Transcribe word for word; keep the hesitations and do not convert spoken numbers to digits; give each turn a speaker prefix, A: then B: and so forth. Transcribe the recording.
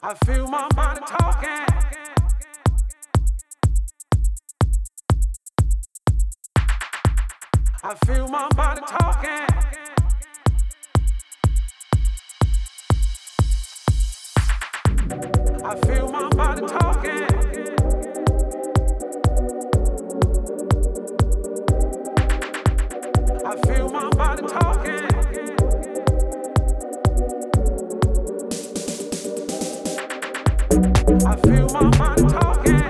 A: I feel my body talking. I feel my body talking. I feel my body talking. I feel my body talking. I feel my body talking.